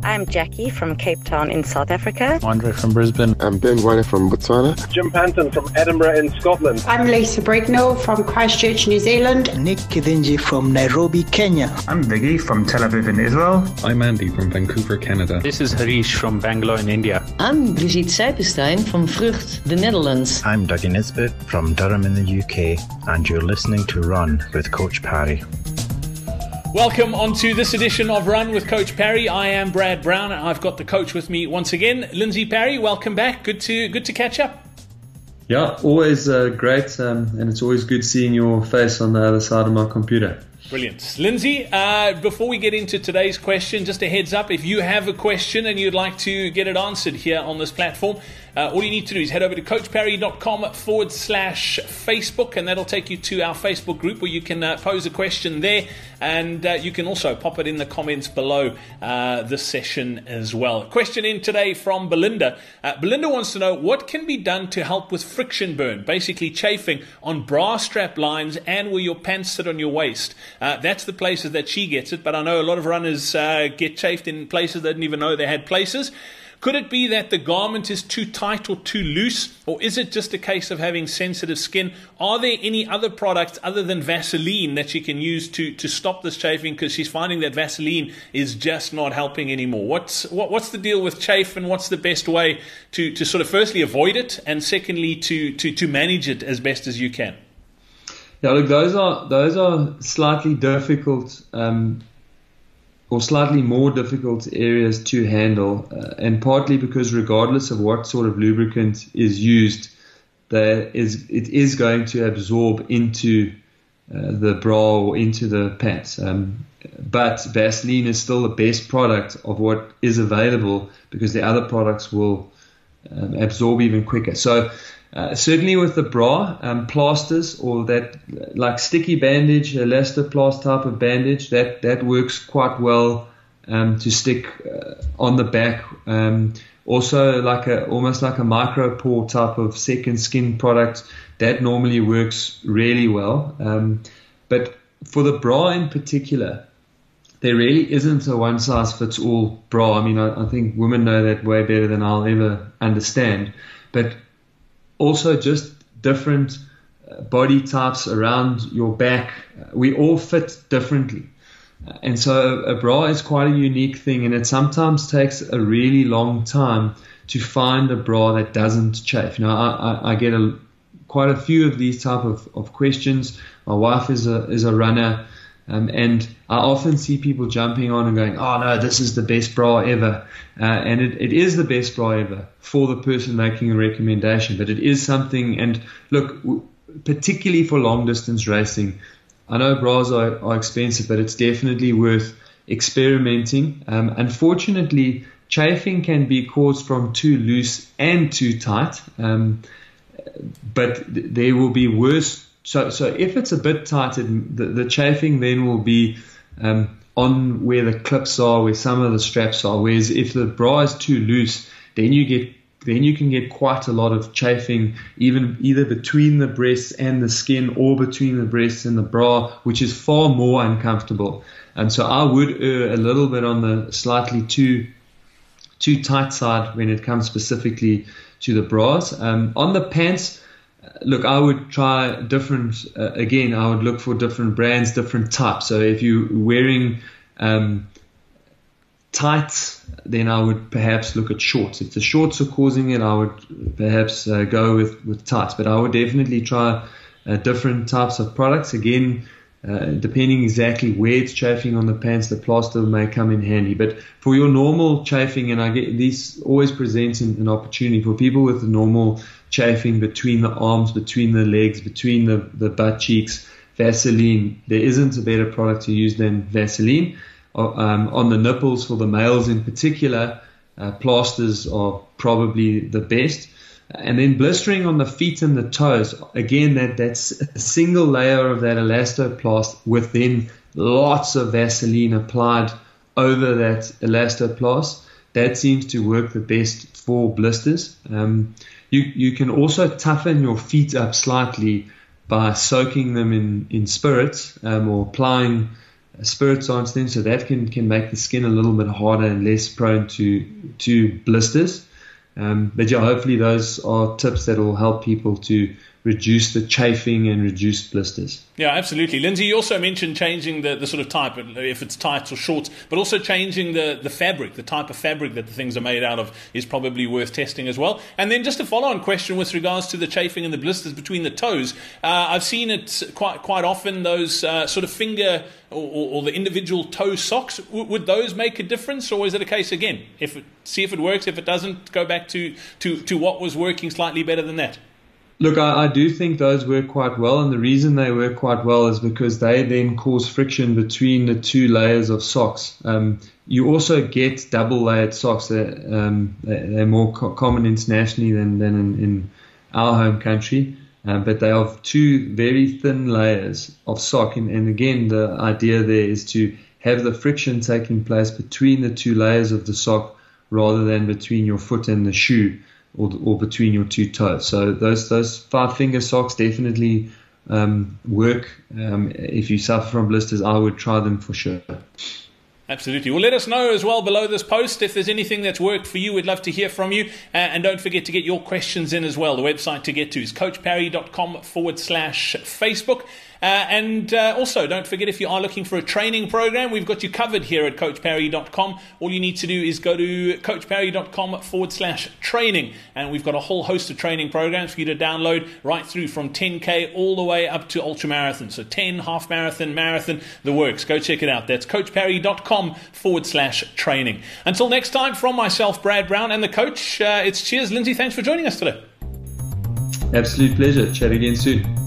I'm Jackie from Cape Town in South Africa. Andre from Brisbane. I'm Ben Guane from Botswana. Jim Panton from Edinburgh in Scotland. I'm Lisa Brignall from Christchurch, New Zealand. Nick Kidinji from Nairobi, Kenya. I'm Viggy from Tel Aviv in Israel. I'm Andy from Vancouver, Canada. This is Harish from Bangalore in India. I'm Brigitte Seipenstein from Vrucht, the Netherlands. I'm Dougie Nisbet from Durham in the UK, and you're listening to Run with Coach Parry. Welcome on to this edition of Run with Coach Parry. I am Brad Brown, and I've got the coach with me once again, Lindsay Parry. Welcome back. Good to catch up. Yeah, always great, and it's always good seeing your face on the other side of my computer. Brilliant. Lindsay, before we get into today's question, just a heads up, if you have a question and you'd like to get it answered here on this platform, all you need to do is head over to coachparry.com/Facebook, and that'll take you to our Facebook group where you can pose a question there, and you can also pop it in the comments below this session as well. Question in today from Belinda. Belinda wants to know what can be done to help with friction burn, basically chafing on bra strap lines and where your pants sit on your waist. That's the places that she gets it, but I know a lot of runners get chafed in places they didn't even know they had places. Could it be that the garment is too tight or too loose, or is it just a case of having sensitive skin? Are there any other products other than Vaseline that she can use to stop this chafing, because she's finding that Vaseline is just not helping anymore? What's the deal with chafe, and what's the best way to sort of firstly avoid it, and secondly to manage it as best as you can? Yeah, look, those are slightly difficult or slightly more difficult areas to handle, and partly because regardless of what sort of lubricant is used, it is going to absorb into the bra or into the pants. But Vaseline is still the best product of what is available, because the other products will absorb even quicker. So certainly with the bra, plasters or that like sticky bandage, elastoplast type of bandage, that works quite well to stick on the back. Also almost like a micropore type of second skin product, that normally works really well. But for the bra in particular, there really isn't a one size fits all bra. I mean, I think women know that way better than I'll ever understand. But also just different body types around your back. We all fit differently. And so a bra is quite a unique thing, and it sometimes takes a really long time to find a bra that doesn't chafe. You know, I get quite a few of these type of questions. My wife is a runner, and I often see people jumping on and going, oh no, this is the best bra ever. And it is the best bra ever for the person making a recommendation. But it is something, and look, particularly for long distance racing, I know bras are expensive, but it's definitely worth experimenting. Unfortunately, chafing can be caused from too loose and too tight, but there will be worse. So if it's a bit tighter, the chafing then will be on where the clips are, where some of the straps are. Whereas if the bra is too loose, then you can get quite a lot of chafing, either between the breasts and the skin, or between the breasts and the bra, which is far more uncomfortable. And so I would err a little bit on the slightly too tight side when it comes specifically to the bras. On the pants, look, I would try different, again, I would look for different brands, different types. So if you're wearing tights, then I would perhaps look at shorts. If the shorts are causing it, I would perhaps go with tights. But I would definitely try different types of products. Again, depending exactly where it's chafing on the pants, the plaster may come in handy. But for your normal chafing, and I get these always presents an opportunity for people with the normal chafing between the arms, between the legs, between the butt cheeks, Vaseline. There isn't a better product to use than Vaseline. On the nipples, for the males in particular, plasters are probably the best. And then blistering on the feet and the toes, again, that's a single layer of that elastoplast with then lots of Vaseline applied over that elastoplast. That seems to work the best for blisters. You can also toughen your feet up slightly by soaking them in spirits, or applying spirits onto them, so that can make the skin a little bit harder and less prone to blisters. But yeah, hopefully those are tips that will help people to reduce the chafing and reduce blisters. Yeah, absolutely. Lindsay, you also mentioned changing the sort of type, if it's tights or shorts, but also changing the fabric, the type of fabric that the things are made out of is probably worth testing as well. And then just a follow-on question with regards to the chafing and the blisters between the toes. I've seen it quite often, those sort of finger or the individual toe socks. Would those make a difference, or is it a case, again, see if it works, if it doesn't, go back to what was working slightly better than that? Look, I do think those work quite well, and the reason they work quite well is because they then cause friction between the two layers of socks. You also get double-layered socks. They're more common internationally than in our home country, but they have two very thin layers of sock. And again, the idea there is to have the friction taking place between the two layers of the sock rather than between your foot and the shoe, or between your two toes. So those 5-finger socks definitely work. If you suffer from blisters, I would try them for sure. Absolutely. Well, let us know as well below this post if there's anything that's worked for you. We'd love to hear from you. And don't forget to get your questions in as well. The website to get to is coachparry.com/Facebook. And also, don't forget, if you are looking for a training program, we've got you covered here at coachparry.com. All you need to do is go to coachparry.com/training. And we've got a whole host of training programs for you to download right through from 10K all the way up to ultramarathon. So 10, half marathon, marathon, the works. Go check it out. That's coachparry.com/training. Until next time, from myself, Brad Brown, and the coach, it's cheers. Lindsay, thanks for joining us today. Absolute pleasure. Chat again soon.